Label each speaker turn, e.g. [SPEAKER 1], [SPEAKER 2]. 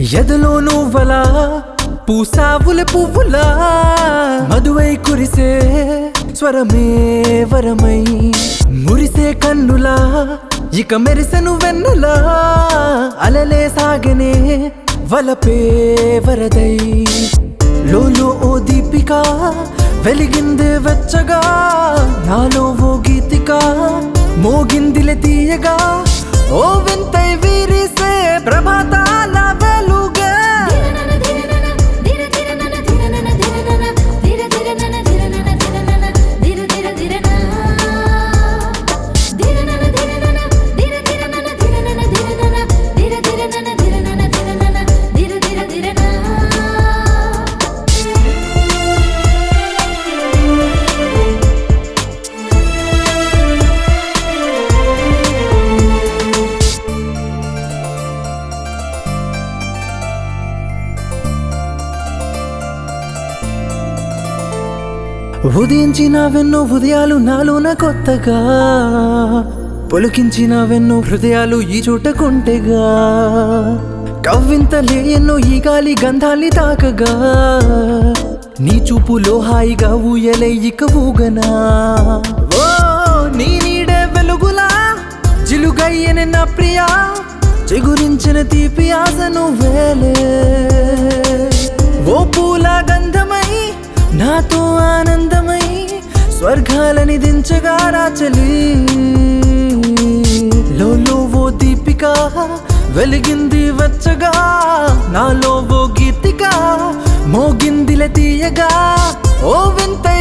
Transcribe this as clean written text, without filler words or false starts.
[SPEAKER 1] ఎదలో నువ్వలా పూసావుల పువ్వులా మధువై కురిసే స్వరమే వరమై మురిసే కన్నులా ఇక మెరిసెను వెన్నెలా అలలే సాగనే వలపే వరదై లోలో ఓ దీపిక వెలిగిందే వెచ్చగా నాలో ఓ గీతిక మోగిందిలే తీయగా ఓ వింతై వీరిసే ప్రభాతాల వెలుగే ఉదయించినవెన్నో ఉదయాలు నాలోన కొత్తగా పొలికించినవెన్నో హృదయాలు ఈ చోట కొంటెగా కవ్వింతలే ఎన్నో ఈ గాలి గంధాలి తాకగా నీ చూపులో హాయిగా ఊయలే ఇక ఊగనా ఓ నీ నీడే వెలుగులా జిలుగయ్యని నా ప్రియా చిగురించిన తీపి ఆశను వేలే ఓ పూల గంధమై నాతో ఆనందమై స్వర్గాలని దించగా రాచలి లోలో ఓ దీపిక వెలిగింది వెచ్చగా నాలో ఓ గీతిక మోగిందిలే తీయగా ఓ వింత